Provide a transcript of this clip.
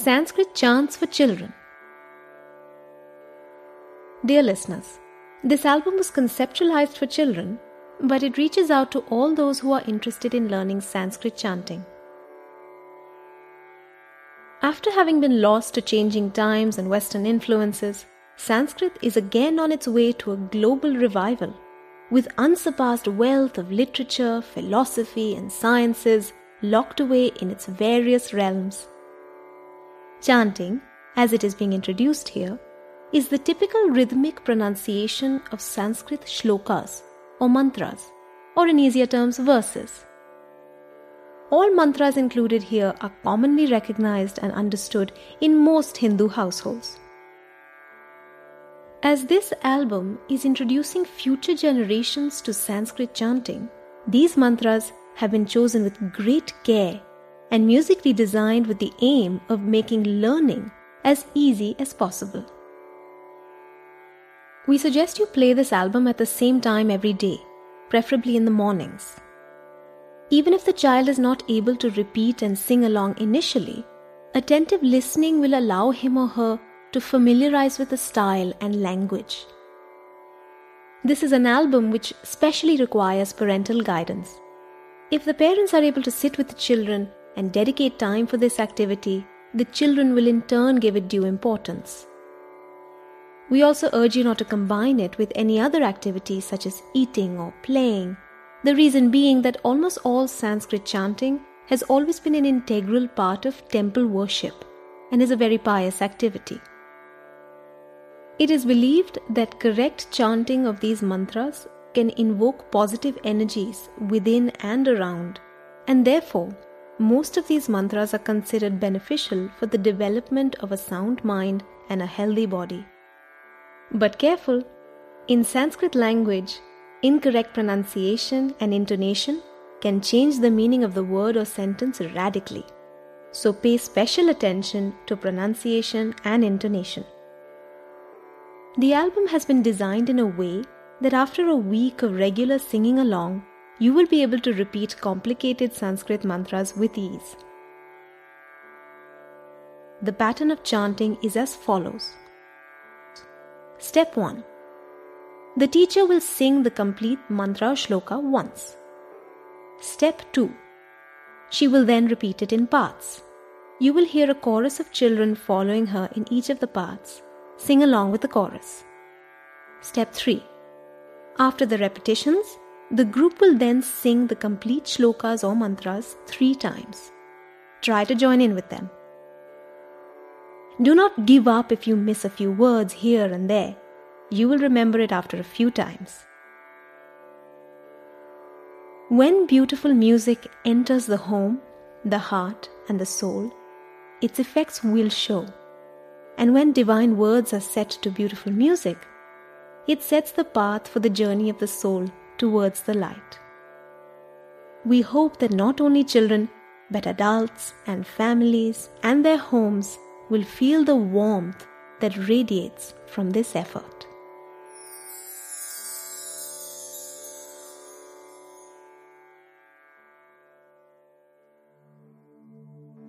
Sanskrit Chants for Children. Dear listeners, this album was conceptualized for children, but it reaches out to all those who are interested in learning Sanskrit chanting. After having been lost to changing times and Western influences, Sanskrit is again on its way to a global revival, with unsurpassed wealth of literature, philosophy, and sciences locked away in its various realms. Chanting, as it is being introduced here, is the typical rhythmic pronunciation of Sanskrit shlokas or mantras, or in easier terms, verses. All mantras included here are commonly recognized and understood in most Hindu households. As this album is introducing future generations to Sanskrit chanting, these mantras have been chosen with great care and musically designed with the aim of making learning as easy as possible. We suggest you play this album at the same time every day, preferably in the mornings. Even if the child is not able to repeat and sing along initially, attentive listening will allow him or her to familiarize with the style and language. This is an album which specially requires parental guidance. If the parents are able to sit with the children and dedicate time for this activity, the children will in turn give it due importance. We also urge you not to combine it with any other activities such as eating or playing, the reason being that almost all Sanskrit chanting has always been an integral part of temple worship and is a very pious activity. It is believed that correct chanting of these mantras can invoke positive energies within and around, and therefore, most of these mantras are considered beneficial for the development of a sound mind and a healthy body. But careful, in Sanskrit language, incorrect pronunciation and intonation can change the meaning of the word or sentence radically. So pay special attention to pronunciation and intonation. The album has been designed in a way that after a week of regular singing along, you will be able to repeat complicated Sanskrit mantras with ease. The pattern of chanting is as follows. Step 1. The teacher will sing the complete mantra or shloka once. Step 2. She will then repeat it in parts. You will hear a chorus of children following her in each of the parts. Sing along with the chorus. Step 3. After the repetitions, the group will then sing the complete shlokas or mantras 3 times. Try to join in with them. Do not give up if you miss a few words here and there. You will remember it after a few times. When beautiful music enters the home, the heart, and the soul, its effects will show. And when divine words are set to beautiful music, it sets the path for the journey of the soul towards the light. We hope that not only children, but adults and families and their homes will feel the warmth that radiates from this effort.